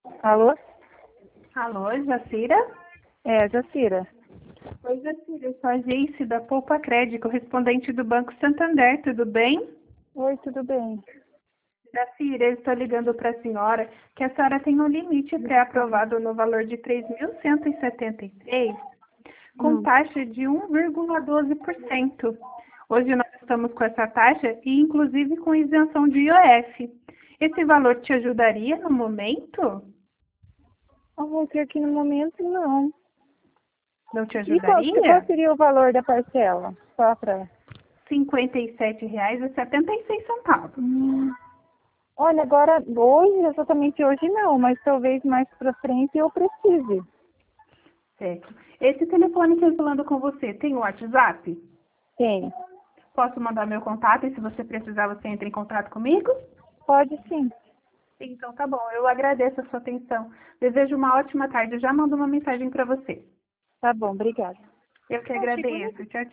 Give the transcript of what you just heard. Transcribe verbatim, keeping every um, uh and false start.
Alô? Alô, Jacira? É, Jacira. Oi, Jacira, eu sou a Geice da Poupa Crédito, correspondente do Banco Santander, tudo bem? Oi, tudo bem? Jacira, eu estou ligando para a senhora que a senhora tem um limite pré-aprovado no valor de três mil cento e setenta e três, com Hum. taxa de um vírgula doze por cento. Hoje nós estamos com essa taxa e inclusive com isenção de I O F. Esse valor te ajudaria no momento? Ah, vou ter aqui no momento, não. Não te E qual, qual ajudaria? seria o valor da parcela? Só pra... cinquenta e sete reais e setenta e seis centavos. Hum. Olha, agora, hoje, exatamente hoje não, mas talvez mais pra frente eu precise. Certo. Esse telefone que eu estou falando com você tem o WhatsApp? Tem. Posso mandar meu contato e se você precisar você entra em contato comigo? Pode sim. Então tá bom, eu agradeço a sua atenção. Desejo uma ótima tarde. Eu já mando uma mensagem para você. Tá bom, obrigada. Eu que Ah, chegou, né? agradeço. Tchau, tchau.